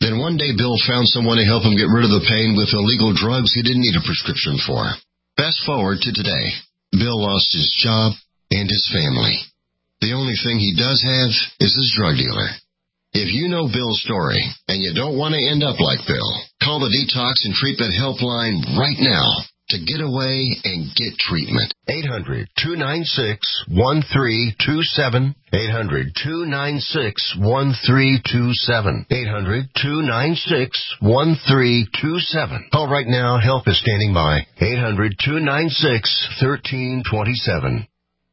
Then one day Bill found someone to help him get rid of the pain with illegal drugs he didn't need a prescription for. Fast forward to today. Bill lost his job and his family. The only thing he does have is his drug dealer. If you know Bill's story and you don't want to end up like Bill, call the Detox and Treatment Helpline right now to get away and get treatment. eight hundred, two nine six, one three two seven. eight hundred, two nine six, one three two seven. eight hundred, two nine six, one three two seven. Call right now. Help is standing by. eight hundred, two nine six, one three two seven.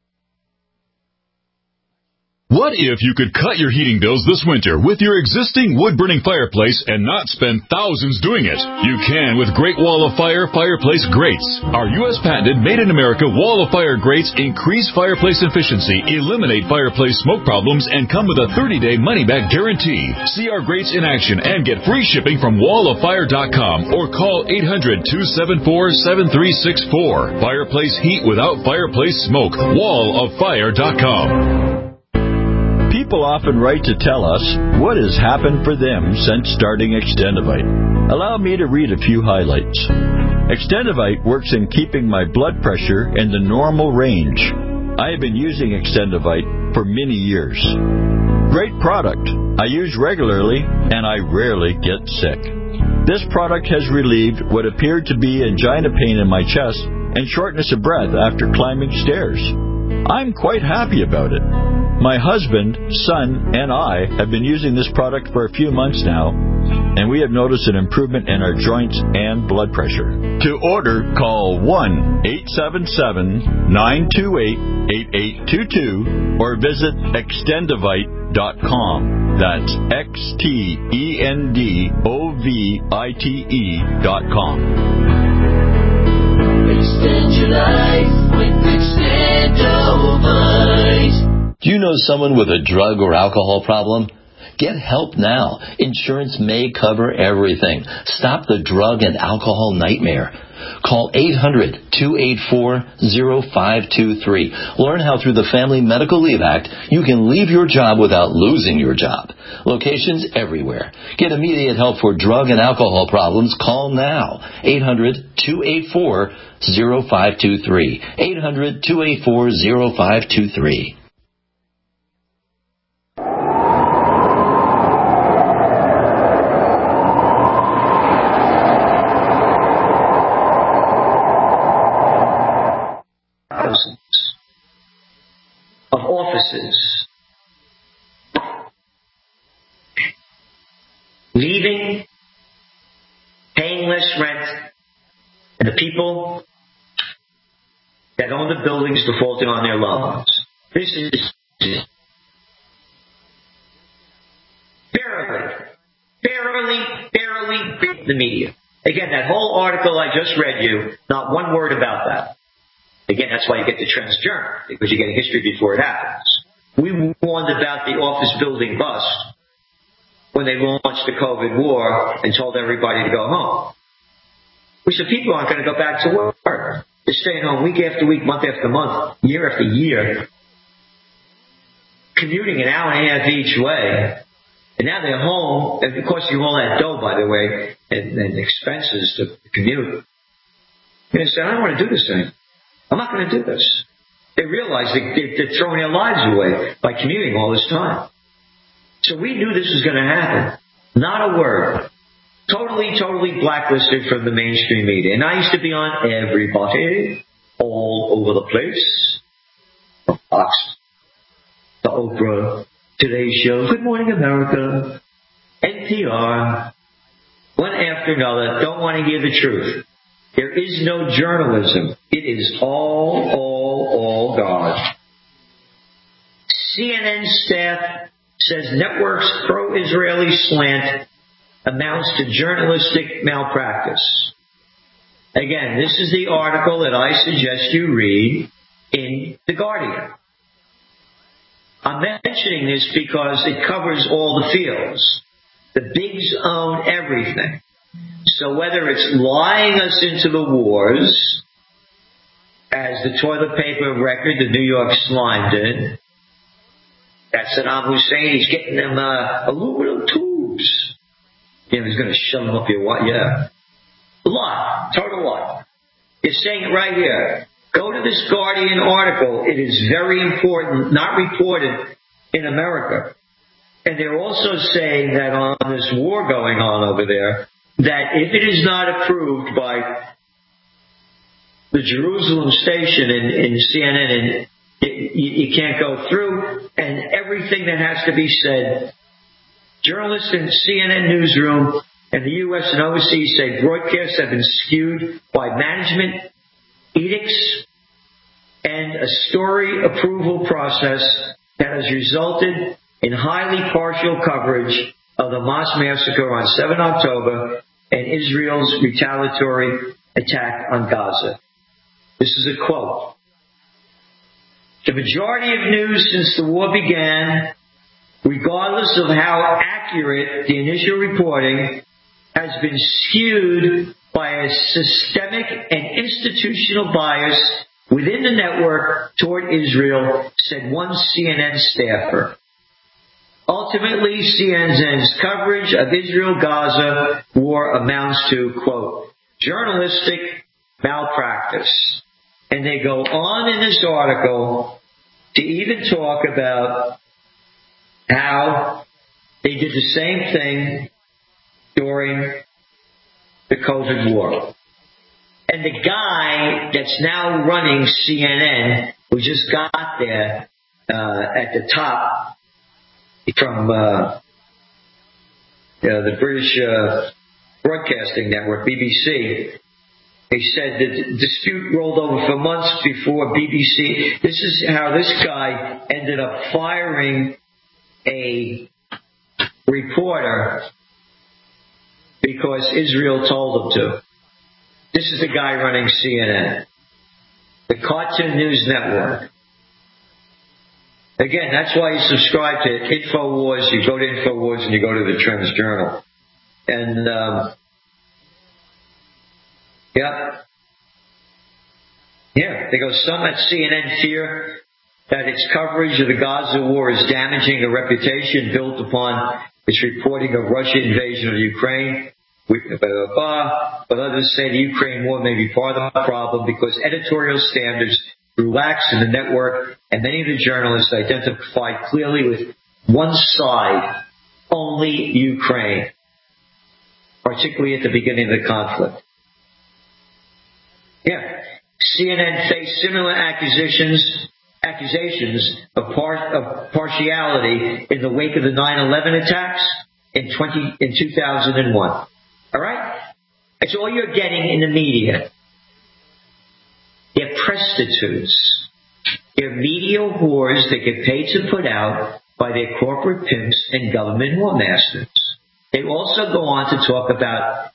What if you could cut your heating bills this winter with your existing wood-burning fireplace and not spend thousands doing it? You can with Great Wall of Fire fireplace grates. Our U S patented made-in-America Wall of Fire grates increase fireplace efficiency, eliminate fireplace smoke problems, and come with a thirty-day money-back guarantee. See our grates in action and get free shipping from wall of fire dot com or call eight hundred, two seven four, seven three six four. Fireplace heat without fireplace smoke. wall of fire dot com. People often write to tell us what has happened for them since starting Extendivite. Allow me to read a few highlights. Extendivite works in keeping my blood pressure in the normal range. I have been using Extendivite for many years. Great product. I use regularly and I rarely get sick. This product has relieved what appeared to be angina pain in my chest and shortness of breath after climbing stairs. I'm quite happy about it. My husband, son, and I have been using this product for a few months now, and we have noticed an improvement in our joints and blood pressure. To order, call one eight seven seven, nine two eight, eight eight two two or visit extendivite dot com. That's X T E N D O V I T E dot com. Extend your life with Extendivite. Do you know someone with a drug or alcohol problem? Get help now. Insurance may cover everything. Stop the drug and alcohol nightmare. Call eight hundred, two eight four, zero five two three. Learn how through the Family Medical Leave Act you can leave your job without losing your job. Locations everywhere. Get immediate help for drug and alcohol problems. Call now. eight hundred, two eight four, zero five two three. eight hundred, two eight four, zero five two three. Of offices leaving, paying less rent, and the people that own the buildings defaulting on their loans. This is barely, barely, barely beat the media. Again, that whole article I just read you, not one word about that. Again, that's why you get the Trends Journal, because you get a history before it happens. We warned about the office building bust when they launched the COVID war and told everybody to go home. We said people aren't going to go back to work. They're staying home week after week, month after month, year after year, commuting an hour and a half each way. And now they're home, and of course you all that dough, by the way, and, and expenses to commute. And they said, I don't want to do this thing. I'm not going to do this. They realize they, they're throwing their lives away by commuting all this time. So we knew this was going to happen. Not a word. Totally, totally blacklisted from the mainstream media. And I used to be on everybody, all over the place. From Fox to Oprah, Today's Show, Good Morning America, N P R, one after another, don't want to hear the truth. There is no journalism. It is all, all, all God. C N N staff says network's pro-Israeli slant amounts to journalistic malpractice. Again, this is the article that I suggest you read in The Guardian. I'm mentioning this because it covers all the fields. The bigs own everything. So whether it's lying us into the wars, as the toilet paper record, the New York Slime did, that Saddam Hussein, he's getting them uh, aluminum tubes. You know, he's going to shove them up your what? Yeah. Lie. Total lie. It's saying it right here. Go to this Guardian article. It is very important, not reported in America. And they're also saying that on this war going on over there, that if it is not approved by the Jerusalem station in, in C N N, and it, you, you can't go through, and everything that has to be said, journalists in C N N newsroom and the U S and overseas say broadcasts have been skewed by management edicts and a story approval process that has resulted in highly partial coverage of the Hamas massacre on the seventh of October and Israel's retaliatory attack on Gaza. This is a quote. The majority of news since the war began, regardless of how accurate the initial reporting, has been skewed by a systemic and institutional bias within the network toward Israel, said one C N N staffer. Ultimately, C N N's coverage of Israel-Gaza war amounts to, quote, journalistic malpractice. And they go on in this article to even talk about how they did the same thing during the COVID war. And the guy that's now running C N N, who just got there uh, at the top from uh, you know, the British uh, Broadcasting Network, B B C, he said the dispute rolled over for months before B B C. This is how this guy ended up firing a reporter because Israel told him to. This is the guy running C N N, the Cartoon News Network. Again, that's why you subscribe to InfoWars. You go to InfoWars and you go to the Trends Journal. And, um, yeah. Yeah, they go, some at C N N fear that its coverage of the Gaza war is damaging the reputation built upon its reporting of Russian invasion of Ukraine. Blah, blah, blah. But others say the Ukraine war may be part of the problem because editorial standards relax in the network, and many of the journalists identified clearly with one side, only Ukraine, particularly at the beginning of the conflict. Yeah, C N N faced similar accusations accusations of, par- of partiality in the wake of the nine eleven attacks in twenty in two thousand one. All right, it's all you're getting in the media. They're prostitutes. They're media whores that get paid to put out by their corporate pimps and government war masters. They also go on to talk about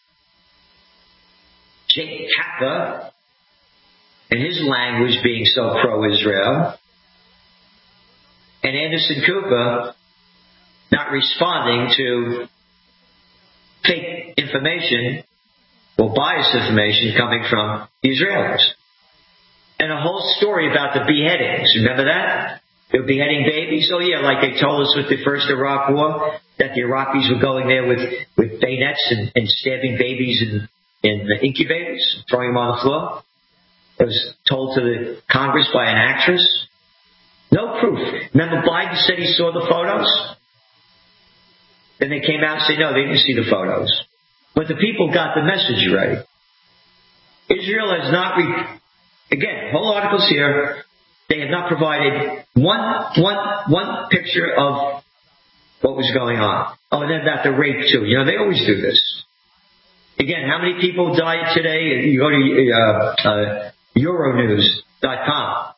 Jake Tapper and his language being so pro-Israel, and Anderson Cooper not responding to fake information or biased information coming from the Israelis. And a whole story about the beheadings. Remember that? They were beheading babies. Oh, yeah, like they told us with the first Iraq war, that the Iraqis were going there with, with bayonets and, and stabbing babies in, in the incubators, throwing them on the floor. It was told to the Congress by an actress. No proof. Remember Biden said he saw the photos? Then they came out and said, no, they didn't see the photos. But the people got the message right. Israel has not... Re- Again, whole articles here. They have not provided one, one, one picture of what was going on. Oh, and then about the rape too. You know, they always do this. Again, how many people died today? You go to uh, uh, Euronews dot com.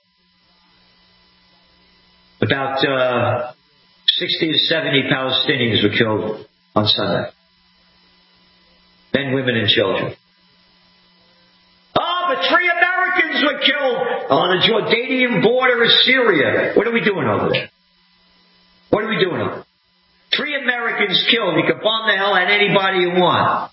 About uh, sixty to seventy Palestinians were killed on Sunday. Men, women, and children. Oh, but three Americans were killed on the Jordanian border of Syria. What are we doing over there? What are we doing over there? Three Americans killed. You can bomb the hell at anybody you want.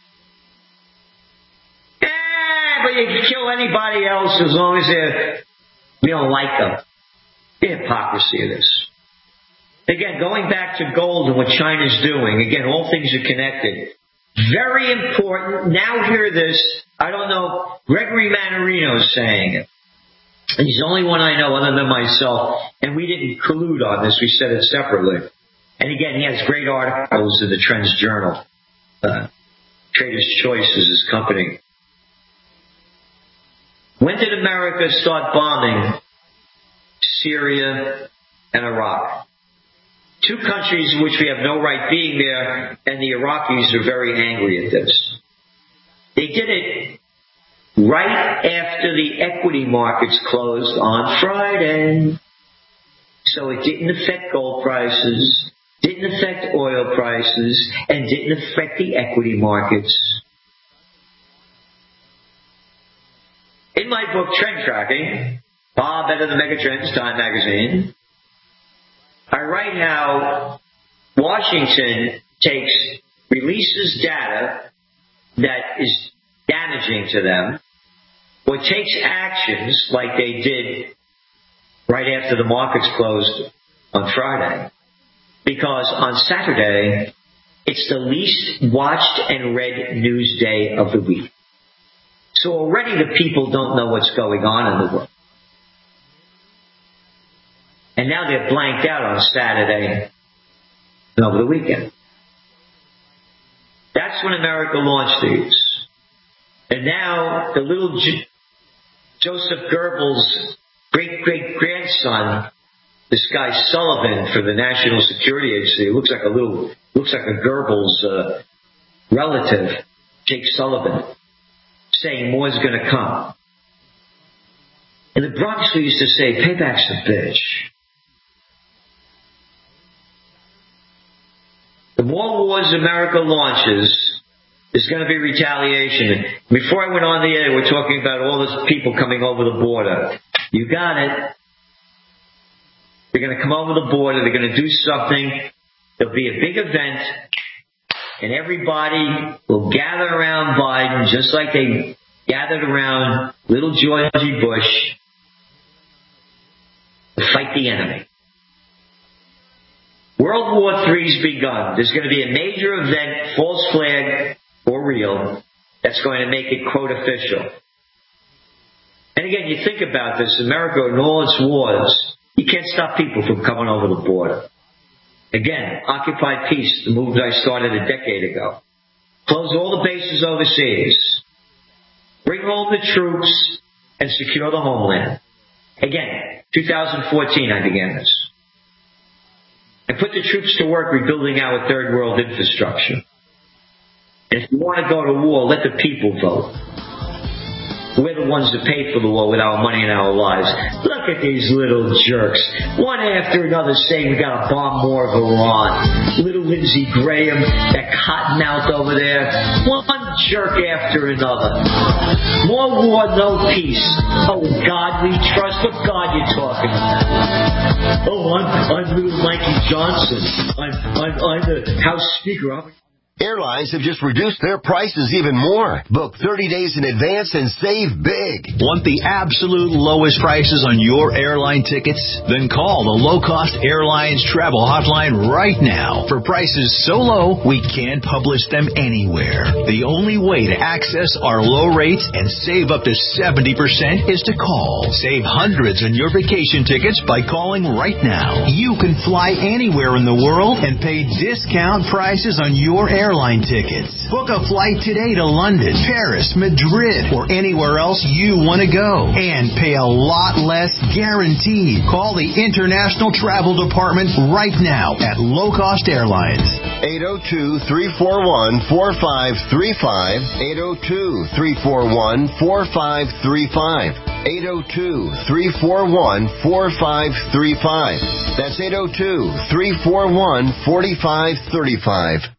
Eh, but you can kill anybody else as long as they're, we don't like them. The hypocrisy of this. Again, going back to gold and what China's doing, again, all things are connected. Very important. Now hear this. I don't know. Gregory Mannarino is saying it. He's the only one I know other than myself, and we didn't collude on this. We said it separately. And again, he has great articles in the Trends Journal. Uh, Trader's Choice is his company. When did America start bombing Syria and Iraq? Two countries in which we have no right being there, and the Iraqis are very angry at this. They did it right after the equity markets closed on Friday. So it didn't affect gold prices, didn't affect oil prices, and didn't affect the equity markets. In my book, Trend Tracking, Bob Better Than Megatrends, Time Magazine, I write how Washington takes, releases data that is damaging to them, or takes actions like they did right after the markets closed on Friday. Because on Saturday, it's the least watched and read news day of the week. So already the people don't know what's going on in the world. And now they're blanked out on Saturday and over the weekend. That's when America launched these. And now the little J- Joseph Goebbels' great-great-grandson, this guy Sullivan for the National Security Agency, looks like a little, looks like a Goebbels uh, relative, Jake Sullivan, saying more is going to come. In the Bronx, we used to say, payback's a bitch. The more wars America launches, there's going to be retaliation. Before I went on the air, we're talking about all those people coming over the border. You got it. They're going to come over the border. They're going to do something. There'll be a big event, and everybody will gather around Biden just like they gathered around little Georgie Bush to fight the enemy. World War Three's begun. There's going to be a major event, false flag or real, that's going to make it, quote, official. And again, you think about this, America and all its wars, you can't stop people from coming over the border. Again, occupy peace, the movement I started a decade ago. Close all the bases overseas. Bring home the troops and secure the homeland. Again, two thousand fourteen I began this. And put the troops to work rebuilding our third world infrastructure. And if you want to go to war, let the people vote. We're the ones that pay for the war with our money and our lives. Look at these little jerks. One after another saying we got to bomb more of Iran. Little Lindsey Graham, that cottonmouth over there. One jerk after another. More war, no peace. Oh, God we trust. What God you talking about? Oh, I'm, I'm little Mikey Johnson. I'm, I'm, I'm the House Speaker. I'm Airlines have just reduced their prices even more. Book thirty days in advance and save big. Want the absolute lowest prices on your airline tickets? Then call the Low Cost Airlines Travel Hotline right now. For prices so low, we can't publish them anywhere. The only way to access our low rates and save up to seventy percent is to call. Save hundreds on your vacation tickets by calling right now. You can fly anywhere in the world and pay discount prices on your airline airline tickets. Book a flight today to London, Paris, Madrid, or anywhere else you want to go. And pay a lot less guaranteed. Call the International Travel Department right now at Low Cost Airlines. eight oh two, three four one, four five three five. eight oh two, three four one, four five three five. eight oh two, three four one, four five three five. That's eight oh two, three four one, four five three five.